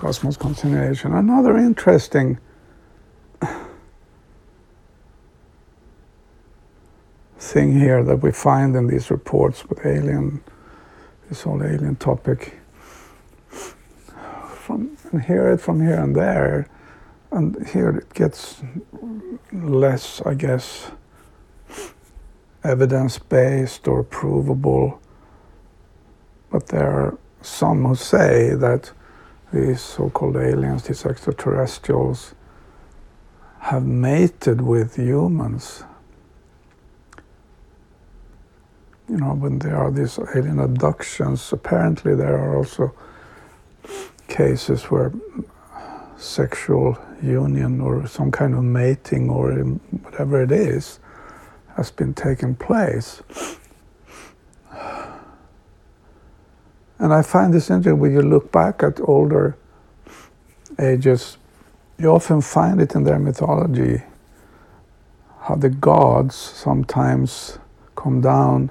cosmos continuation. Another interesting thing here that we find in these reports with this whole alien topic, from here and there, and here it gets less, I guess, evidence-based or provable, but there are some who say that these so-called aliens, these extraterrestrials, have mated with humans. You know, when there are these alien abductions, apparently there are also cases where sexual union or some kind of mating or whatever it is has been taking place. And I find this interesting when you look back at older ages, you often find it in their mythology, how the gods sometimes come down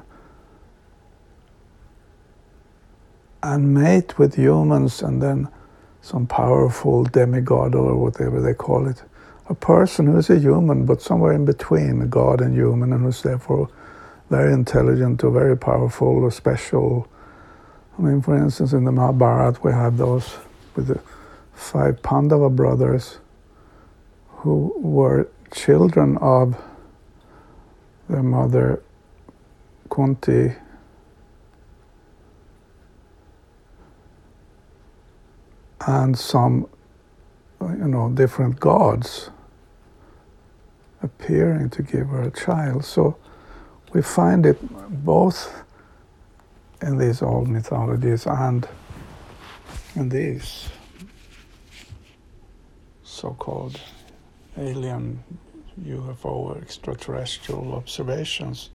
and mate with humans, and then some powerful demigod or whatever they call it, a person who is a human but somewhere in between a god and human, and who's therefore very intelligent or very powerful or special. I mean, for instance, in the Mahabharata we have those with the 5 Pandava brothers who were children of their mother Kunti, and some, different gods appearing to give her a child. So we find it both in these old mythologies and in these so-called alien UFO or extraterrestrial observations.